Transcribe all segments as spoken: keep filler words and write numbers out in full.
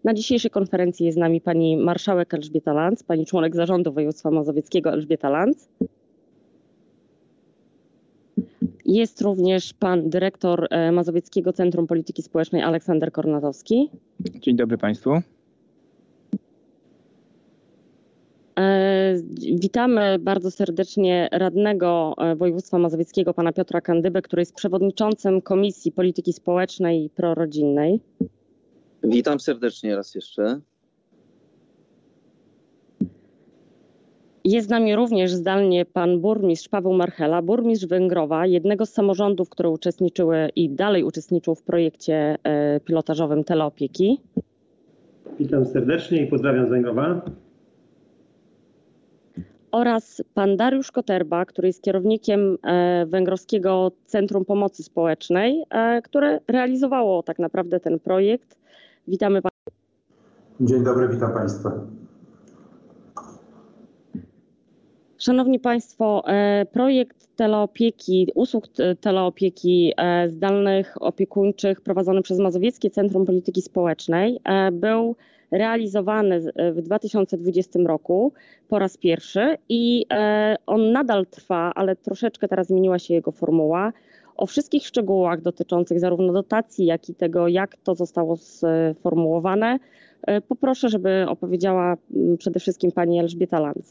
Na dzisiejszej konferencji jest z nami pani marszałek Elżbieta Lanc, pani członek zarządu województwa mazowieckiego Elżbieta Lanc. Jest również pan dyrektor Mazowieckiego Centrum Polityki Społecznej Aleksander Kornatowski. Dzień dobry państwu. Witamy bardzo serdecznie radnego województwa mazowieckiego pana Piotra Kandybę, który jest przewodniczącym Komisji Polityki Społecznej i Prorodzinnej. Witam serdecznie raz jeszcze. Jest z nami również zdalnie pan burmistrz Paweł Marchela, burmistrz Węgrowa, jednego z samorządów, które uczestniczyły i dalej uczestniczą w projekcie pilotażowym teleopieki. Witam serdecznie i pozdrawiam z Węgrowa. Oraz pan Dariusz Koterba, który jest kierownikiem Węgrowskiego Centrum Pomocy Społecznej, które realizowało tak naprawdę ten projekt. Witamy pana. Dzień dobry, witam państwa. Szanowni Państwo, projekt teleopieki, usług teleopieki zdalnych, opiekuńczych prowadzony przez Mazowieckie Centrum Polityki Społecznej był realizowany w dwa tysiące dwudziestym roku po raz pierwszy i on nadal trwa, ale troszeczkę teraz zmieniła się jego formuła. O wszystkich szczegółach dotyczących zarówno dotacji, jak i tego, jak to zostało sformułowane, poproszę, żeby opowiedziała przede wszystkim pani Elżbieta Lanc.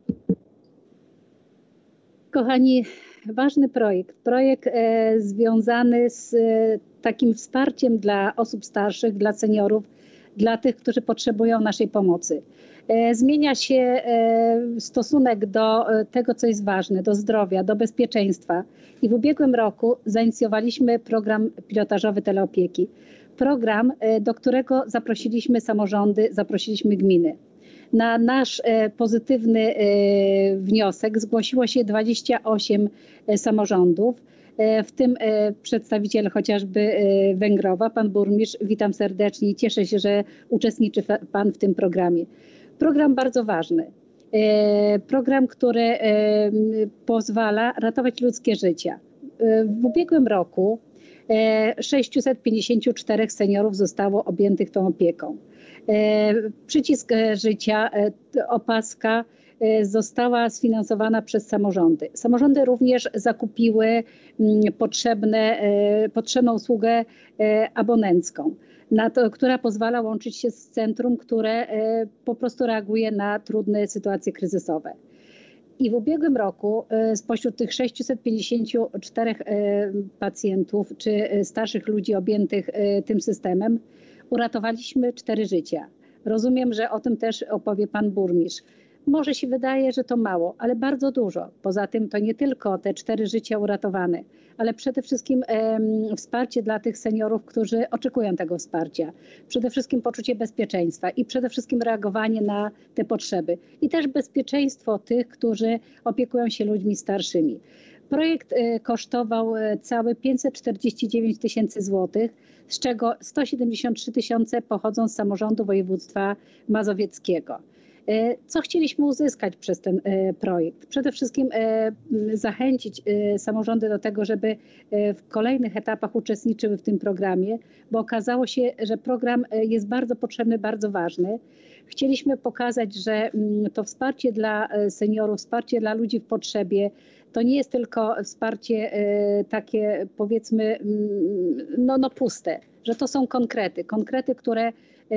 Kochani, ważny projekt. Projekt e, związany z e, takim wsparciem dla osób starszych, dla seniorów, dla tych, którzy potrzebują naszej pomocy. E, zmienia się e, stosunek do e, tego, co jest ważne, do zdrowia, do bezpieczeństwa. I w ubiegłym roku zainicjowaliśmy program pilotażowy teleopieki. Program, e, do którego zaprosiliśmy samorządy, zaprosiliśmy gminy. Na nasz pozytywny wniosek zgłosiło się dwadzieścia osiem samorządów, w tym przedstawiciel chociażby Węgrowa, pan burmistrz. Witam serdecznie i cieszę się, że uczestniczy pan w tym programie. Program bardzo ważny. Program, który pozwala ratować ludzkie życia. W ubiegłym roku sześciuset pięćdziesięciu czterech seniorów zostało objętych tą opieką. Przycisk życia, opaska została sfinansowana przez samorządy. Samorządy również zakupiły potrzebne, potrzebną usługę abonencką, na to, która pozwala łączyć się z centrum, które po prostu reaguje na trudne sytuacje kryzysowe. I w ubiegłym roku spośród tych sześciuset pięćdziesięciu czterech pacjentów czy starszych ludzi objętych tym systemem uratowaliśmy cztery życia. Rozumiem, że o tym też opowie pan burmistrz. Może się wydaje, że to mało, ale bardzo dużo. Poza tym to nie tylko te cztery życia uratowane, ale przede wszystkim e, wsparcie dla tych seniorów, którzy oczekują tego wsparcia. Przede wszystkim poczucie bezpieczeństwa i przede wszystkim reagowanie na te potrzeby. I też bezpieczeństwo tych, którzy opiekują się ludźmi starszymi. Projekt kosztował całe pięćset czterdzieści dziewięć tysięcy złotych, z czego sto siedemdziesiąt trzy tysiące pochodzą z samorządu województwa mazowieckiego. Co chcieliśmy uzyskać przez ten projekt? Przede wszystkim zachęcić samorządy do tego, żeby w kolejnych etapach uczestniczyły w tym programie, bo okazało się, że program jest bardzo potrzebny, bardzo ważny. Chcieliśmy pokazać, że to wsparcie dla seniorów, wsparcie dla ludzi w potrzebie, to nie jest tylko wsparcie takie, powiedzmy, no, no puste, że to są konkrety, konkrety, które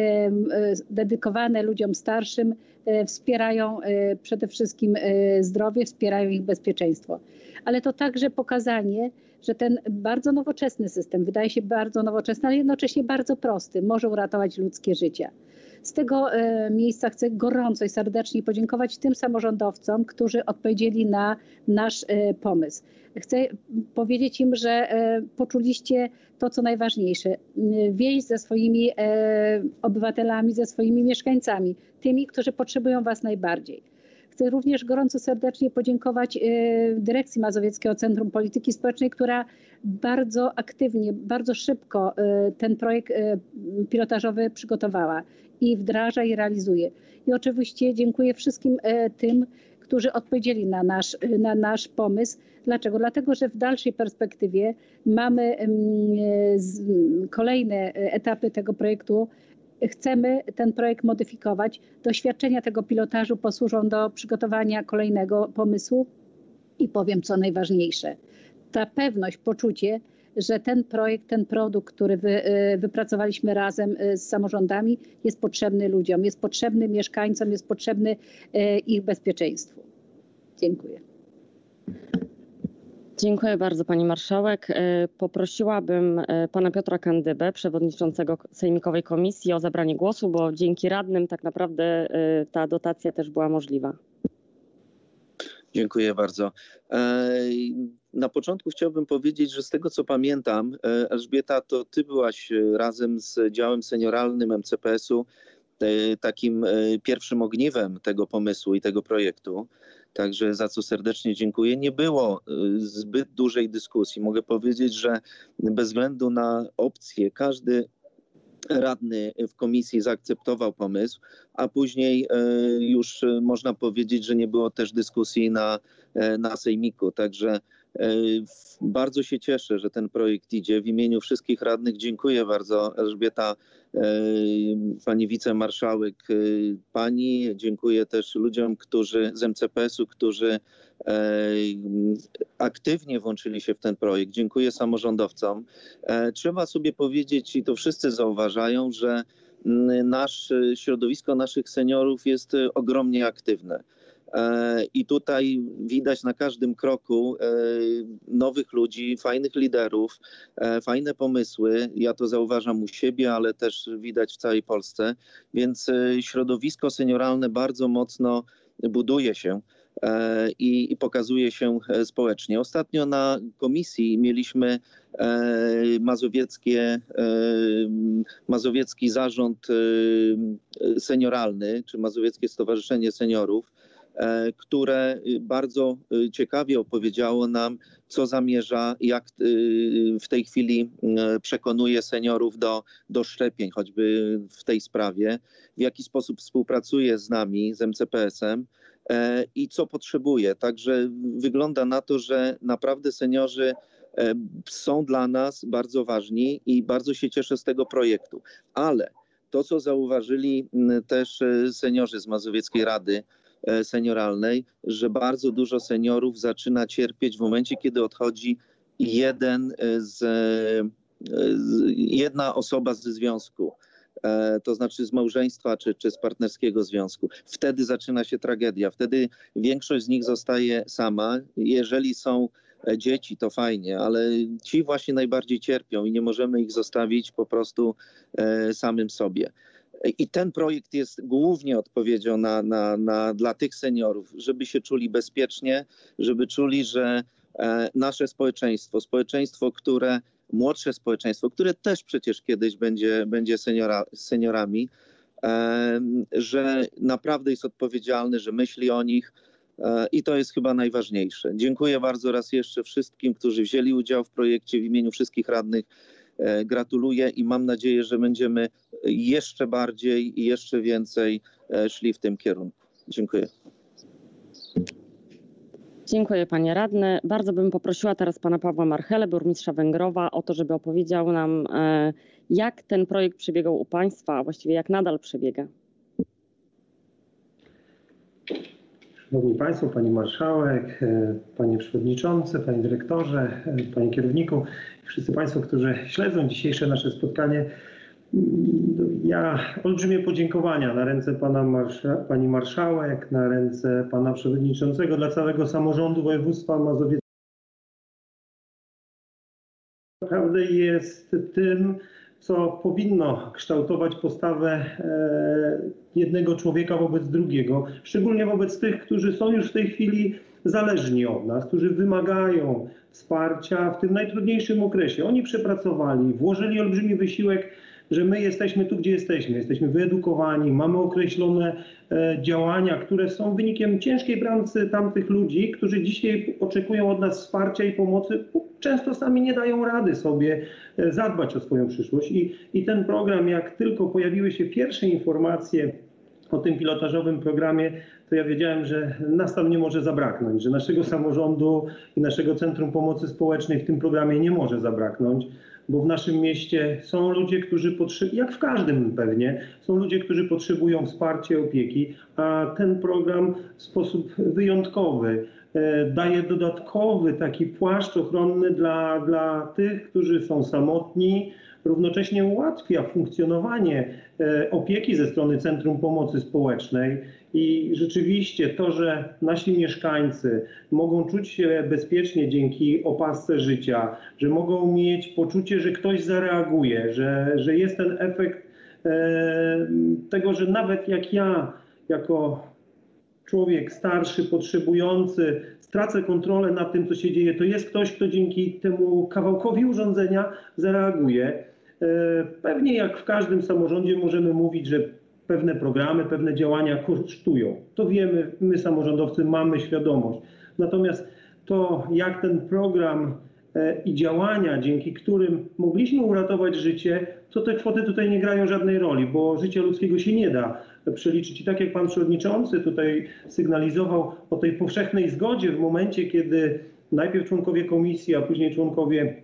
dedykowane ludziom starszym wspierają przede wszystkim zdrowie, wspierają ich bezpieczeństwo. Ale to także pokazanie, że ten bardzo nowoczesny system, wydaje się bardzo nowoczesny, ale jednocześnie bardzo prosty, może uratować ludzkie życia. Z tego miejsca chcę gorąco i serdecznie podziękować tym samorządowcom, którzy odpowiedzieli na nasz pomysł. Chcę powiedzieć im, że poczuliście to, co najważniejsze, więź ze swoimi obywatelami, ze swoimi mieszkańcami, tymi, którzy potrzebują was najbardziej. Chcę również gorąco serdecznie podziękować Dyrekcji Mazowieckiego Centrum Polityki Społecznej, która bardzo aktywnie, bardzo szybko ten projekt pilotażowy przygotowała i wdraża i realizuje. I oczywiście dziękuję wszystkim tym, którzy odpowiedzieli na nasz, na nasz pomysł. Dlaczego? Dlatego, że w dalszej perspektywie mamy kolejne etapy tego projektu chcemy ten projekt modyfikować. Doświadczenia tego pilotażu posłużą do przygotowania kolejnego pomysłu i powiem, co najważniejsze. Ta pewność, poczucie, że ten projekt, ten produkt, który wy, wypracowaliśmy razem z samorządami, jest potrzebny ludziom, jest potrzebny mieszkańcom, jest potrzebny ich bezpieczeństwu. Dziękuję. Dziękuję bardzo pani marszałek. Poprosiłabym pana Piotra Kandybę, przewodniczącego Sejmikowej Komisji, o zabranie głosu, bo dzięki radnym tak naprawdę ta dotacja też była możliwa. Dziękuję bardzo. Na początku chciałbym powiedzieć, że z tego co pamiętam, Elżbieta, to ty byłaś razem z działem senioralnym M C P S u takim pierwszym ogniwem tego pomysłu i tego projektu. Także za co serdecznie dziękuję. Nie było zbyt dużej dyskusji. Mogę powiedzieć, że bez względu na opcje każdy radny w komisji zaakceptował pomysł, a później już można powiedzieć, że nie było też dyskusji na, na sejmiku. Także bardzo się cieszę, że ten projekt idzie. W imieniu wszystkich radnych dziękuję bardzo, Elżbieta, pani wicemarszałek, pani. Dziękuję też ludziom, którzy z M C P S u, którzy aktywnie włączyli się w ten projekt. Dziękuję samorządowcom. Trzeba sobie powiedzieć, i to wszyscy zauważają, że nasz, środowisko naszych seniorów jest ogromnie aktywne. I tutaj widać na każdym kroku nowych ludzi, fajnych liderów, fajne pomysły. Ja to zauważam u siebie, ale też widać w całej Polsce. Więc środowisko senioralne bardzo mocno buduje się i, i pokazuje się społecznie. Ostatnio na komisji mieliśmy mazowieckie, mazowiecki zarząd senioralny, czy Mazowieckie Stowarzyszenie Seniorów, które bardzo ciekawie opowiedziało nam, co zamierza, jak w tej chwili przekonuje seniorów do, do szczepień, choćby w tej sprawie, w jaki sposób współpracuje z nami, z M C P S em i co potrzebuje. Także wygląda na to, że naprawdę seniorzy są dla nas bardzo ważni i bardzo się cieszę z tego projektu. Ale to, co zauważyli też seniorzy z Mazowieckiej Rady Senioralnej, że bardzo dużo seniorów zaczyna cierpieć w momencie, kiedy odchodzi jeden z, jedna osoba ze związku, to znaczy z małżeństwa czy, czy z partnerskiego związku. Wtedy zaczyna się tragedia. Wtedy większość z nich zostaje sama. Jeżeli są dzieci, to fajnie, ale ci właśnie najbardziej cierpią i nie możemy ich zostawić po prostu samym sobie. I ten projekt jest głównie odpowiedzią na, na, na, dla tych seniorów, żeby się czuli bezpiecznie, żeby czuli, że e, nasze społeczeństwo, społeczeństwo, które, młodsze społeczeństwo, które też przecież kiedyś będzie, będzie seniora, seniorami, e, że naprawdę jest odpowiedzialny, że myśli o nich e, i to jest chyba najważniejsze. Dziękuję bardzo raz jeszcze wszystkim, którzy wzięli udział w projekcie w imieniu wszystkich radnych. Gratuluję i mam nadzieję, że będziemy jeszcze bardziej i jeszcze więcej szli w tym kierunku. Dziękuję. Dziękuję panie radny. Bardzo bym poprosiła teraz pana Pawła Marchelę, burmistrza Węgrowa, o to, żeby opowiedział nam, jak ten projekt przebiegał u państwa, a właściwie jak nadal przebiega. Szanowni Państwo, Pani Marszałek, Panie Przewodniczący, Panie Dyrektorze, Panie Kierowniku, wszyscy Państwo, którzy śledzą dzisiejsze nasze spotkanie. Ja olbrzymie podziękowania na ręce pana marsza, Pani Marszałek, na ręce Pana Przewodniczącego dla całego samorządu województwa mazowieckiego. Naprawdę jest tym, co powinno kształtować postawę jednego człowieka wobec drugiego, szczególnie wobec tych, którzy są już w tej chwili zależni od nas, którzy wymagają wsparcia w tym najtrudniejszym okresie. Oni przepracowali, włożyli olbrzymi wysiłek, że my jesteśmy tu, gdzie jesteśmy. Jesteśmy wyedukowani, mamy określone e, działania, które są wynikiem ciężkiej pracy tamtych ludzi, którzy dzisiaj oczekują od nas wsparcia i pomocy. Często sami nie dają rady sobie e, zadbać o swoją przyszłość. I, I ten program, jak tylko pojawiły się pierwsze informacje o tym pilotażowym programie, to ja wiedziałem, że nas tam nie może zabraknąć, że naszego samorządu i naszego Centrum Pomocy Społecznej w tym programie nie może zabraknąć, bo w naszym mieście są ludzie, którzy potrzebują, jak w każdym pewnie, są ludzie, którzy potrzebują wsparcia, opieki, a ten program w sposób wyjątkowy daje dodatkowy taki płaszcz ochronny dla, dla tych, którzy są samotni, równocześnie ułatwia funkcjonowanie opieki ze strony Centrum Pomocy Społecznej i rzeczywiście to, że nasi mieszkańcy mogą czuć się bezpiecznie dzięki opasce życia, że mogą mieć poczucie, że ktoś zareaguje, że, że jest ten efekt tego, że nawet jak ja jako człowiek starszy, potrzebujący, stracę kontrolę nad tym, co się dzieje, to jest ktoś, kto dzięki temu kawałkowi urządzenia zareaguje. Pewnie jak w każdym samorządzie możemy mówić, że pewne programy, pewne działania kosztują. To wiemy, my samorządowcy mamy świadomość. Natomiast to, jak ten program i działania, dzięki którym mogliśmy uratować życie, to te kwoty tutaj nie grają żadnej roli, bo życia ludzkiego się nie da przeliczyć. I tak jak pan przewodniczący tutaj sygnalizował o tej powszechnej zgodzie w momencie, kiedy najpierw członkowie komisji, a później członkowie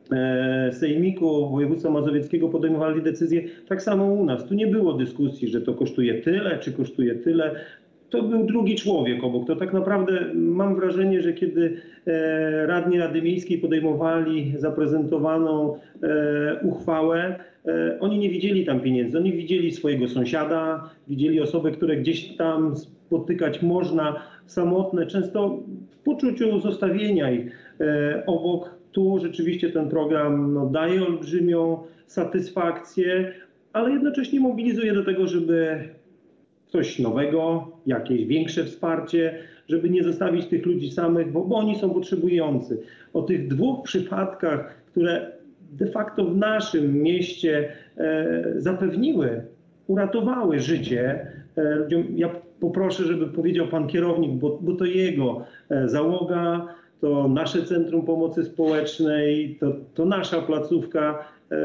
Sejmiku Województwa Mazowieckiego podejmowali decyzje, tak samo u nas. Tu nie było dyskusji, że to kosztuje tyle, czy kosztuje tyle. To był drugi człowiek obok. To tak naprawdę mam wrażenie, że kiedy radni Rady Miejskiej podejmowali zaprezentowaną uchwałę, oni nie widzieli tam pieniędzy. Oni widzieli swojego sąsiada, widzieli osoby, które gdzieś tam spotykać można, samotne, często w poczuciu zostawienia ich obok. Tu rzeczywiście ten program no, daje olbrzymią satysfakcję, ale jednocześnie mobilizuje do tego, żeby coś nowego, jakieś większe wsparcie, żeby nie zostawić tych ludzi samych, bo, bo oni są potrzebujący. O tych dwóch przypadkach, które de facto w naszym mieście e, zapewniły, uratowały życie e, ludziom, ja poproszę, żeby powiedział pan kierownik, bo, bo to jego e, załoga, to nasze Centrum Pomocy Społecznej, to, to nasza placówka e,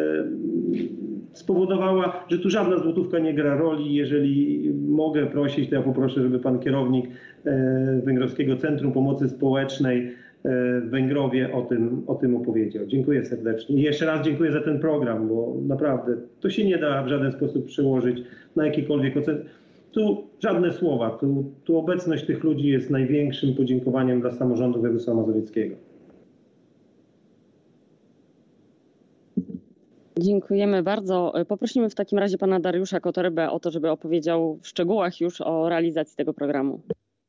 spowodowała, że tu żadna złotówka nie gra roli. Jeżeli mogę prosić, to ja poproszę, żeby pan kierownik e, Węgrowskiego Centrum Pomocy Społecznej e, w Węgrowie o tym, o tym opowiedział. Dziękuję serdecznie. I jeszcze raz dziękuję za ten program, bo naprawdę to się nie da w żaden sposób przełożyć na jakikolwiek ocen. Tu żadne słowa, tu, tu obecność tych ludzi jest największym podziękowaniem dla samorządu województwa mazowieckiego. Dziękujemy bardzo. Poprosimy w takim razie pana Dariusza Kotorybę o to, żeby opowiedział w szczegółach już o realizacji tego programu.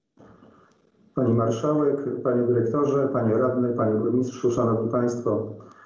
Pani Marszałek, Panie Dyrektorze, Panie Radny, Panie Burmistrzu, Szanowni Państwo.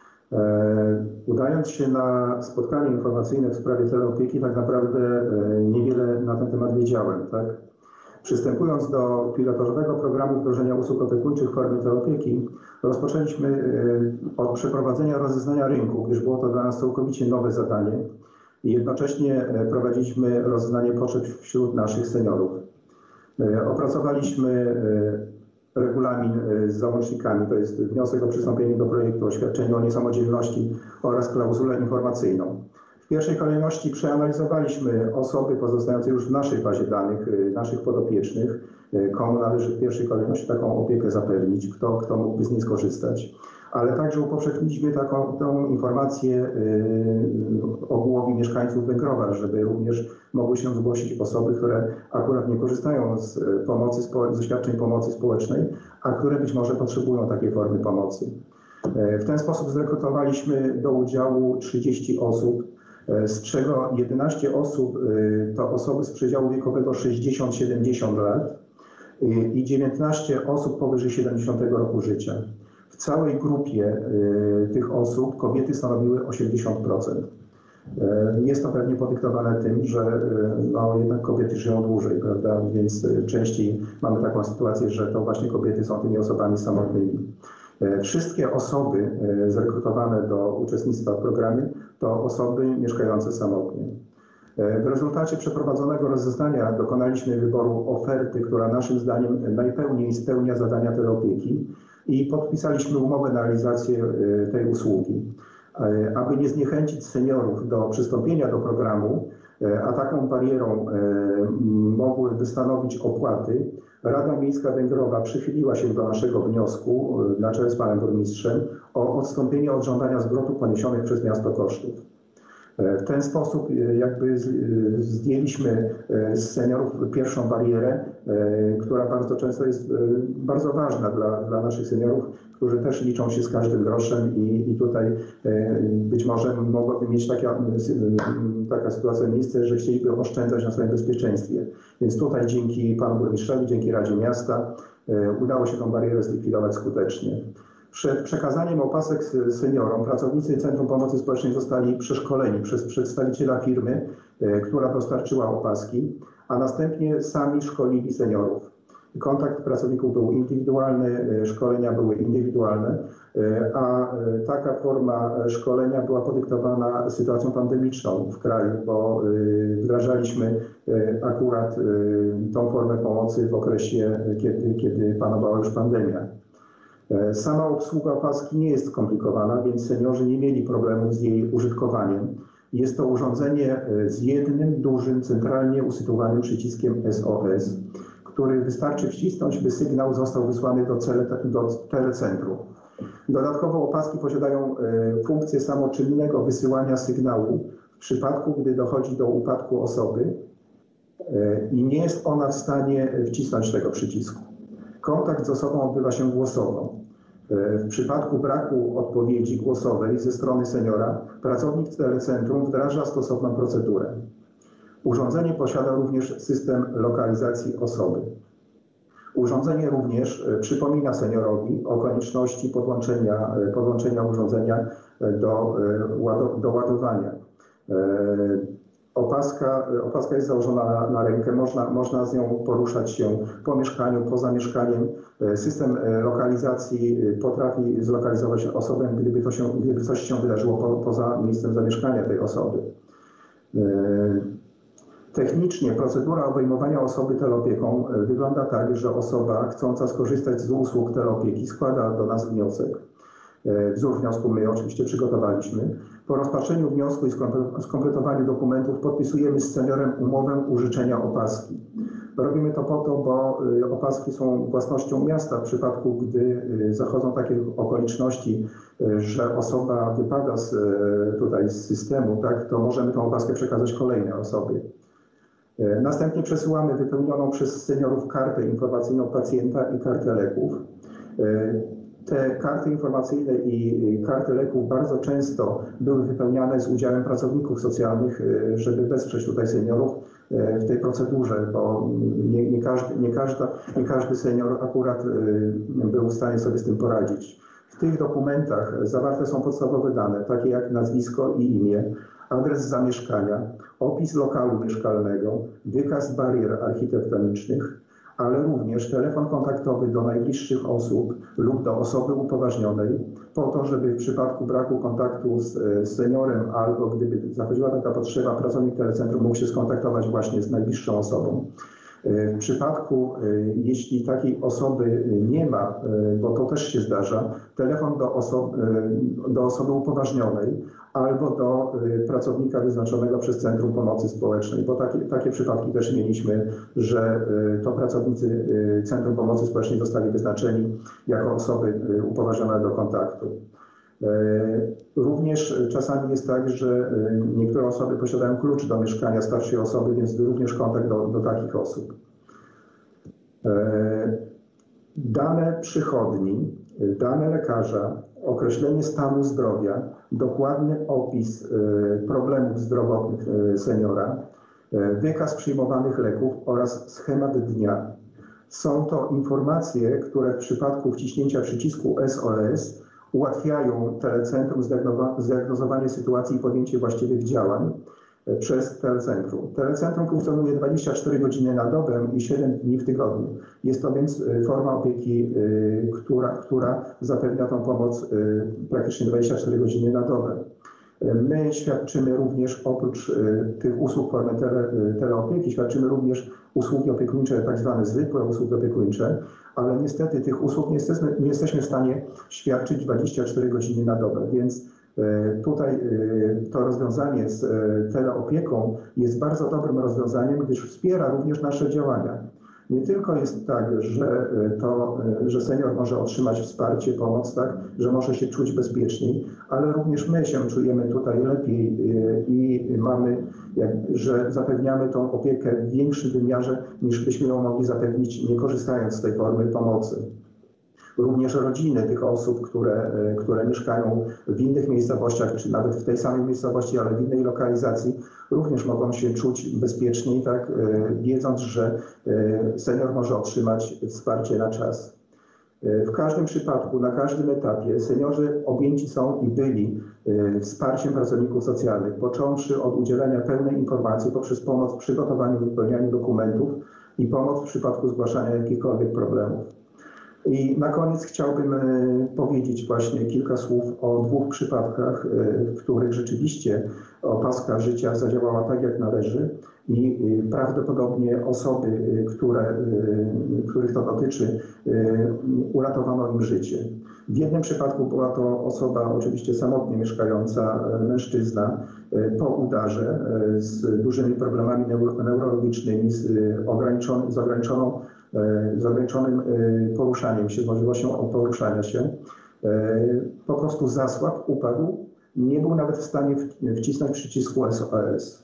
E, udając się na spotkanie informacyjne w sprawie teleopieki, tak naprawdę e, niewiele na ten temat wiedziałem. Tak? Przystępując do pilotażowego programu wdrożenia usług opiekuńczych w formie teleopieki, rozpoczęliśmy e, od przeprowadzenia rozeznania rynku, gdyż było to dla nas całkowicie nowe zadanie i jednocześnie e, prowadziliśmy rozeznanie potrzeb wśród naszych seniorów. E, opracowaliśmy e, regulamin z załącznikami, to jest wniosek o przystąpienie do projektu, oświadczenie o niesamodzielności oraz klauzulę informacyjną. W pierwszej kolejności przeanalizowaliśmy osoby pozostające już w naszej bazie danych, naszych podopiecznych, komu należy w pierwszej kolejności taką opiekę zapewnić, kto, kto mógłby z niej skorzystać. Ale także upowszechniliśmy taką tą informację yy, ogółowi mieszkańców Węgrowa, żeby również mogły się zgłosić osoby, które akurat nie korzystają z pomocy, z świadczeń pomocy społecznej, a które być może potrzebują takiej formy pomocy. Yy, w ten sposób zrekrutowaliśmy do udziału trzydzieści osób, yy, z czego jedenaście osób yy, to osoby z przedziału wiekowego sześćdziesiąt do siedemdziesięciu lat yy, i dziewiętnaście osób powyżej siedemdziesiątego roku życia. W całej grupie y, tych osób kobiety stanowiły osiemdziesiąt procent. Y, jest to pewnie podyktowane tym, że y, no, jednak kobiety żyją dłużej, prawda? Więc y, częściej mamy taką sytuację, że to właśnie kobiety są tymi osobami samotnymi. Y, wszystkie osoby y, zrekrutowane do uczestnictwa w programie to osoby mieszkające samotnie. Y, w rezultacie przeprowadzonego rozeznania dokonaliśmy wyboru oferty, która naszym zdaniem najpełniej spełnia zadania teleopieki, i podpisaliśmy umowę na realizację tej usługi. Aby nie zniechęcić seniorów do przystąpienia do programu, a taką barierą mogłyby stanowić opłaty, Rada Miejska Węgrowa przychyliła się do naszego wniosku na czele z panem burmistrzem o odstąpienie od żądania zwrotu poniesionych przez miasto kosztów. W ten sposób jakby zdjęliśmy z seniorów pierwszą barierę, która bardzo często jest bardzo ważna dla, dla naszych seniorów, którzy też liczą się z każdym groszem i, i tutaj być może mogłaby mieć taka, taka sytuacja miejsce, że chcieliby oszczędzać na swoim bezpieczeństwie. Więc tutaj dzięki panu burmistrzowi, dzięki Radzie Miasta udało się tą barierę zlikwidować skutecznie. Przed przekazaniem opasek seniorom pracownicy Centrum Pomocy Społecznej zostali przeszkoleni przez przedstawiciela firmy, która dostarczyła opaski, a następnie sami szkolili seniorów. Kontakt pracowników był indywidualny, szkolenia były indywidualne, a taka forma szkolenia była podyktowana sytuacją pandemiczną w kraju, bo wdrażaliśmy akurat tą formę pomocy w okresie, kiedy, kiedy panowała już pandemia. Sama obsługa opaski nie jest skomplikowana, więc seniorzy nie mieli problemów z jej użytkowaniem. Jest to urządzenie z jednym dużym, centralnie usytuowanym przyciskiem S O S, który wystarczy wcisnąć, by sygnał został wysłany do, cele, do telecentrum. Dodatkowo opaski posiadają funkcję samoczynnego wysyłania sygnału w przypadku, gdy dochodzi do upadku osoby i nie jest ona w stanie wcisnąć tego przycisku. Kontakt z osobą odbywa się głosowo. W przypadku braku odpowiedzi głosowej ze strony seniora, pracownik telecentrum wdraża stosowną procedurę. Urządzenie posiada również system lokalizacji osoby. Urządzenie również przypomina seniorowi o konieczności podłączenia, podłączenia urządzenia do, do ładowania. Opaska, opaska jest założona na, na rękę, można, można z nią poruszać się po mieszkaniu, poza mieszkaniem. System lokalizacji potrafi zlokalizować osobę, gdyby, to się, gdyby coś się wydarzyło po, poza miejscem zamieszkania tej osoby. Technicznie procedura obejmowania osoby teleopieką wygląda tak, że osoba chcąca skorzystać z usług teleopieki składa do nas wniosek. Wzór wniosku my oczywiście przygotowaliśmy. Po rozpatrzeniu wniosku i skompletowaniu dokumentów podpisujemy z seniorem umowę użyczenia opaski. Robimy to po to, bo opaski są własnością miasta w przypadku, gdy zachodzą takie okoliczności, że osoba wypada z, tutaj z systemu, tak, to możemy tę opaskę przekazać kolejnej osobie. Następnie przesyłamy wypełnioną przez seniorów kartę informacyjną pacjenta i kartę leków. Te karty informacyjne i karty leków bardzo często były wypełniane z udziałem pracowników socjalnych, żeby wesprzeć tutaj seniorów w tej procedurze, bo nie, nie, każdy, nie, każda, nie każdy senior akurat był w stanie sobie z tym poradzić. W tych dokumentach zawarte są podstawowe dane, takie jak nazwisko i imię, adres zamieszkania, opis lokalu mieszkalnego, wykaz barier architektonicznych, ale również telefon kontaktowy do najbliższych osób lub do osoby upoważnionej, po to, żeby w przypadku braku kontaktu z, z seniorem albo gdyby zachodziła taka potrzeba, pracownik telecentrum mógł się skontaktować właśnie z najbliższą osobą. W przypadku, jeśli takiej osoby nie ma, bo to też się zdarza, telefon do, oso do osoby upoważnionej albo do pracownika wyznaczonego przez Centrum Pomocy Społecznej, bo takie, takie przypadki też mieliśmy, że to pracownicy Centrum Pomocy Społecznej zostali wyznaczeni jako osoby upoważnione do kontaktu. Również czasami jest tak, że niektóre osoby posiadają klucz do mieszkania starszej osoby, więc również kontakt do, do takich osób. Dane przychodni, dane lekarza, określenie stanu zdrowia, dokładny opis problemów zdrowotnych seniora, wykaz przyjmowanych leków oraz schemat dnia. Są to informacje, które w przypadku wciśnięcia przycisku S O S ułatwiają telecentrum zdiagnozowanie sytuacji i podjęcie właściwych działań przez telecentrum. Telecentrum funkcjonuje dwadzieścia cztery godziny na dobę i siedem dni w tygodniu. Jest to więc forma opieki, która, która zapewnia tą pomoc praktycznie dwadzieścia cztery godziny na dobę. My świadczymy również oprócz tych usług formy tele, teleopieki, świadczymy również usługi opiekuńcze, tak zwane zwykłe usługi opiekuńcze, ale niestety tych usług nie jesteśmy, nie jesteśmy w stanie świadczyć dwadzieścia cztery godziny na dobę, więc Tutaj to rozwiązanie z teleopieką jest bardzo dobrym rozwiązaniem, gdyż wspiera również nasze działania. Nie tylko jest tak, że, to, że senior może otrzymać wsparcie, pomoc, tak, że może się czuć bezpieczniej, ale również my się czujemy tutaj lepiej i mamy, jak, że zapewniamy tą opiekę w większym wymiarze, niż byśmy ją mogli zapewnić, nie korzystając z tej formy pomocy. Również rodziny tych osób, które, które mieszkają w innych miejscowościach, czy nawet w tej samej miejscowości, ale w innej lokalizacji, również mogą się czuć bezpieczniej, tak, wiedząc, że senior może otrzymać wsparcie na czas. W każdym przypadku, na każdym etapie seniorzy objęci są i byli wsparciem pracowników socjalnych, począwszy od udzielenia pełnej informacji poprzez pomoc w przygotowaniu, wypełnianiu dokumentów i pomoc w przypadku zgłaszania jakichkolwiek problemów. I na koniec chciałbym powiedzieć właśnie kilka słów o dwóch przypadkach, w których rzeczywiście opaska życia zadziałała tak, jak należy i prawdopodobnie osoby, które, których to dotyczy, uratowano im życie. W jednym przypadku była to osoba oczywiście samotnie mieszkająca, mężczyzna, po udarze z dużymi problemami neurologicznymi, z, ograniczon, z ograniczoną z ograniczonym poruszaniem się, możliwością poruszania się, po prostu zasłabł, upadł, nie był nawet w stanie wcisnąć przycisku S O S.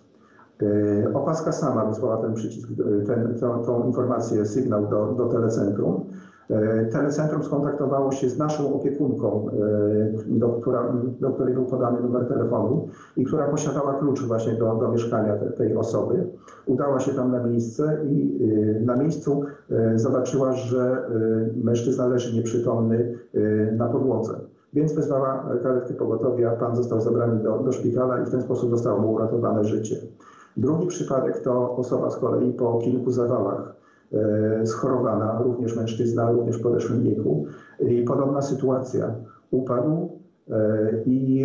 Opaska sama wysłała ten przycisk, ten, tą, tą informację, sygnał do, do telecentrum. Telecentrum skontaktowało się z naszą opiekunką, do, która, do której był podany numer telefonu i która posiadała klucz właśnie do, do mieszkania te, tej osoby. Udała się tam na miejsce i na miejscu zobaczyła, że mężczyzna leży nieprzytomny na podłodze. Więc wezwała karetkę pogotowia, pan został zabrany do, do szpitala i w ten sposób zostało mu uratowane życie. Drugi przypadek to osoba z kolei po kilku zawałach, schorowana, również mężczyzna, również w podeszłym wieku. I podobna sytuacja. Upadł i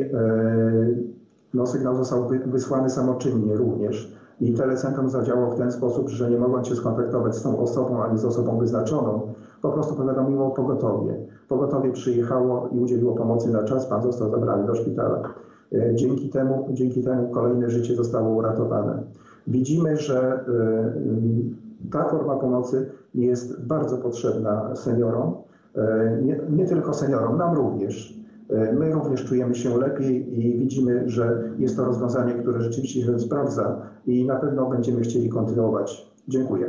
no, sygnał został wysłany samoczynnie również. I telecentrum zadziałało w ten sposób, że nie mogąc się skontaktować z tą osobą ani z osobą wyznaczoną, po prostu powiadomiło pogotowie. Pogotowie przyjechało i udzieliło pomocy na czas, pan został zabrany do szpitala. Dzięki temu, dzięki temu kolejne życie zostało uratowane. Widzimy, że ta forma pomocy jest bardzo potrzebna seniorom, nie, nie tylko seniorom, nam również. My również czujemy się lepiej i widzimy, że jest to rozwiązanie, które rzeczywiście się sprawdza i na pewno będziemy chcieli kontynuować. Dziękuję.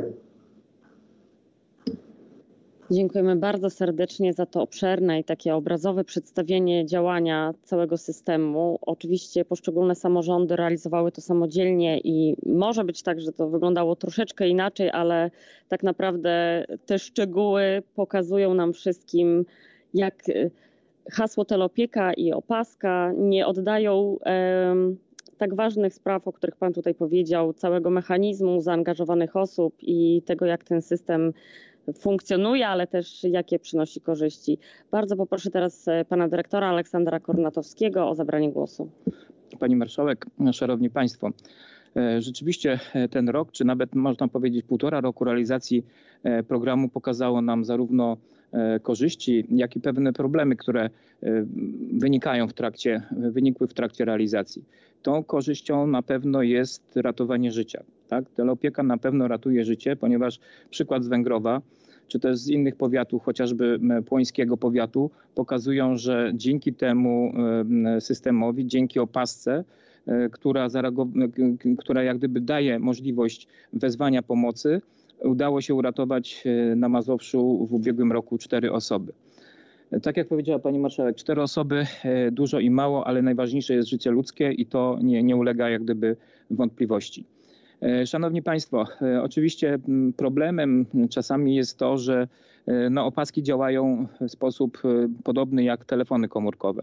Dziękujemy bardzo serdecznie za to obszerne i takie obrazowe przedstawienie działania całego systemu. Oczywiście poszczególne samorządy realizowały to samodzielnie i może być tak, że to wyglądało troszeczkę inaczej, ale tak naprawdę te szczegóły pokazują nam wszystkim, jak hasło teleopieka i opaska nie oddają um, tak ważnych spraw, o których pan tutaj powiedział, całego mechanizmu zaangażowanych osób i tego, jak ten system funkcjonuje, ale też jakie przynosi korzyści. Bardzo poproszę teraz pana dyrektora Aleksandra Kornatowskiego o zabranie głosu. Pani marszałek, szanowni państwo, rzeczywiście ten rok, czy nawet można powiedzieć półtora roku realizacji programu pokazało nam zarówno korzyści, jak i pewne problemy, które wynikają w trakcie, wynikły w trakcie realizacji. Tą korzyścią na pewno jest ratowanie życia. Tak? Teleopieka na pewno ratuje życie, ponieważ przykład z Węgrowa, czy też z innych powiatów, chociażby płońskiego powiatu, pokazują, że dzięki temu systemowi, dzięki opasce, która, która jak gdyby daje możliwość wezwania pomocy, udało się uratować na Mazowszu w ubiegłym roku cztery osoby. Tak jak powiedziała pani marszałek, cztery osoby, dużo i mało, ale najważniejsze jest życie ludzkie i to nie, nie ulega jak gdyby wątpliwości. Szanowni państwo, oczywiście problemem czasami jest to, że no, opaski działają w sposób podobny jak telefony komórkowe.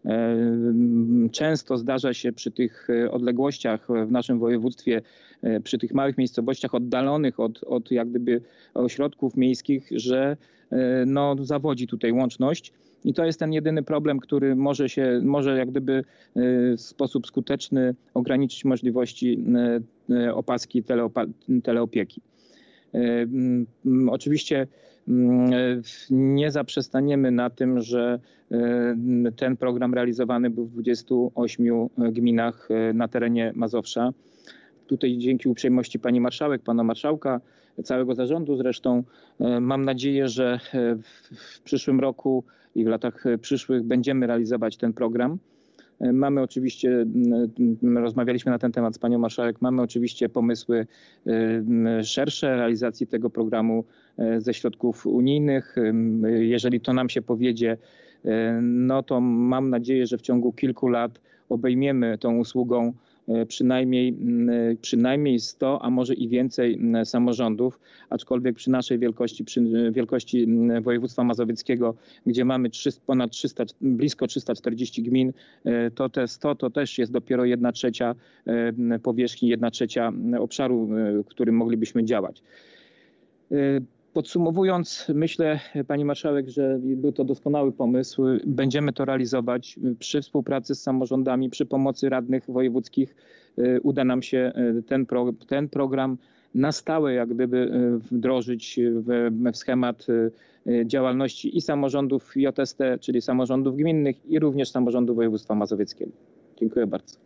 Często zdarza się przy tych odległościach w naszym województwie, przy tych małych miejscowościach oddalonych od, od jak gdyby ośrodków miejskich, że no, zawodzi tutaj łączność. I to jest ten jedyny problem, który może się, może jak gdyby w sposób skuteczny ograniczyć możliwości opaski teleopa- teleopieki. Oczywiście nie zaprzestaniemy na tym, że ten program realizowany był w dwudziestu ośmiu gminach na terenie Mazowsza. Tutaj dzięki uprzejmości pani marszałek, pana marszałka, całego zarządu zresztą, mam nadzieję, że w przyszłym roku i w latach przyszłych będziemy realizować ten program. Mamy oczywiście, rozmawialiśmy na ten temat z panią marszałek, mamy oczywiście pomysły szersze realizacji tego programu ze środków unijnych. Jeżeli to nam się powiedzie, no to mam nadzieję, że w ciągu kilku lat obejmiemy tą usługą przynajmniej, przynajmniej sto, a może i więcej samorządów, aczkolwiek przy naszej wielkości, przy wielkości województwa mazowieckiego, gdzie mamy ponad trzysta, blisko trzysta czterdzieści gmin, to te sto to też jest dopiero jedna trzecia powierzchni, jedna trzecia obszaru, w którym moglibyśmy działać. Podsumowując, myślę, pani marszałek, że był to doskonały pomysł. Będziemy to realizować przy współpracy z samorządami, przy pomocy radnych wojewódzkich. Uda nam się ten, pro, ten program na stałe jak gdyby wdrożyć w, w schemat działalności i samorządów J S T, czyli samorządów gminnych, i również samorządu województwa mazowieckiego. Dziękuję bardzo.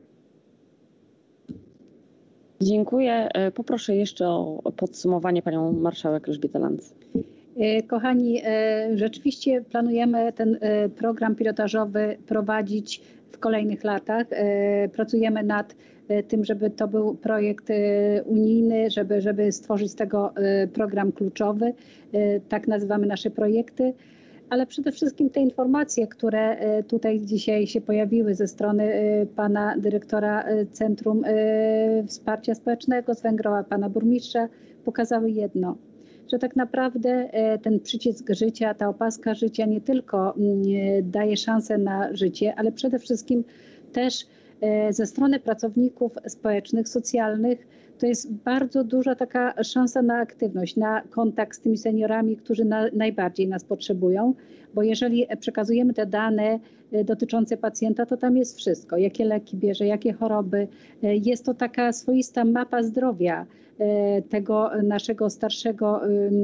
Dziękuję. Poproszę jeszcze o podsumowanie panią marszałek Elżbietę Lantz. Kochani, rzeczywiście planujemy ten program pilotażowy prowadzić w kolejnych latach. Pracujemy nad tym, żeby to był projekt unijny, żeby, żeby stworzyć z tego program kluczowy. Tak nazywamy nasze projekty. Ale przede wszystkim te informacje, które tutaj dzisiaj się pojawiły ze strony pana dyrektora Centrum Wsparcia Społecznego z Węgrowa, pana burmistrza, pokazały jedno, że tak naprawdę ten przycisk życia, ta opaska życia nie tylko daje szansę na życie, ale przede wszystkim też ze strony pracowników społecznych, socjalnych, to jest bardzo duża taka szansa na aktywność, na kontakt z tymi seniorami, którzy na, najbardziej nas potrzebują, bo jeżeli przekazujemy te dane dotyczące pacjenta, to tam jest wszystko, jakie leki bierze, jakie choroby. Jest to taka swoista mapa zdrowia tego naszego starszego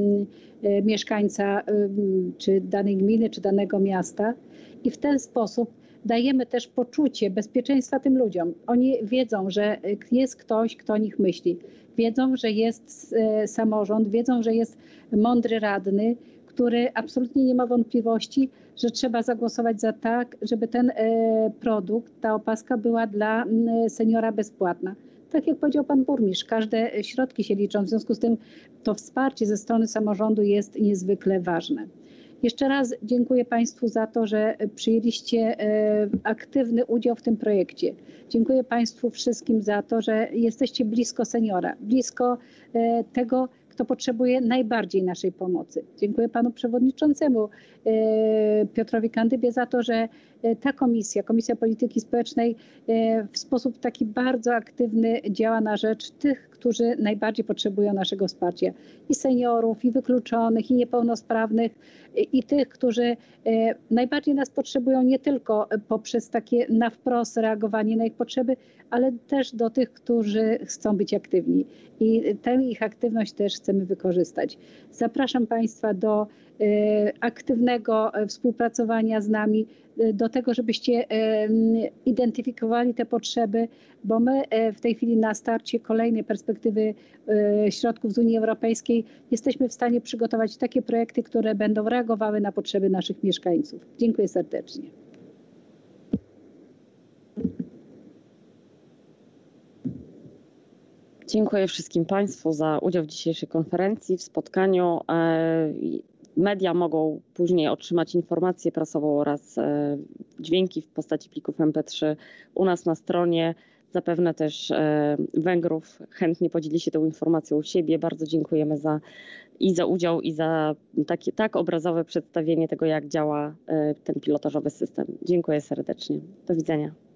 mieszkańca, czy danej gminy, czy danego miasta, i w ten sposób dajemy też poczucie bezpieczeństwa tym ludziom. Oni wiedzą, że jest ktoś, kto o nich myśli. Wiedzą, że jest samorząd, wiedzą, że jest mądry radny, który absolutnie nie ma wątpliwości, że trzeba zagłosować za tak, żeby ten produkt, ta opaska była dla seniora bezpłatna. Tak jak powiedział pan burmistrz, każde środki się liczą, w związku z tym to wsparcie ze strony samorządu jest niezwykle ważne. Jeszcze raz dziękuję państwu za to, że przyjęliście aktywny udział w tym projekcie. Dziękuję państwu wszystkim za to, że jesteście blisko seniora, blisko tego, kto potrzebuje najbardziej naszej pomocy. Dziękuję panu przewodniczącemu Piotrowi Kandybie za to, że ta komisja, Komisja Polityki Społecznej w sposób taki bardzo aktywny działa na rzecz tych, którzy najbardziej potrzebują naszego wsparcia. I seniorów, i wykluczonych, i niepełnosprawnych, i tych, którzy najbardziej nas potrzebują nie tylko poprzez takie na wprost reagowanie na ich potrzeby, ale też do tych, którzy chcą być aktywni. I tę ich aktywność też chcemy wykorzystać. Zapraszam państwa do aktywnego współpracowania z nami, do tego, żebyście identyfikowali te potrzeby, bo my w tej chwili na starcie kolejnej perspektywy środków z Unii Europejskiej jesteśmy w stanie przygotować takie projekty, które będą reagowały na potrzeby naszych mieszkańców. Dziękuję serdecznie. Dziękuję wszystkim państwu za udział w dzisiejszej konferencji, w spotkaniu. Media mogą później otrzymać informację prasową oraz dźwięki w postaci plików M P trzy u nas na stronie. Zapewne też Węgrów chętnie podzieli się tą informacją u siebie. Bardzo dziękujemy za, i za udział, i za takie, tak obrazowe przedstawienie tego, jak działa ten pilotażowy system. Dziękuję serdecznie. Do widzenia.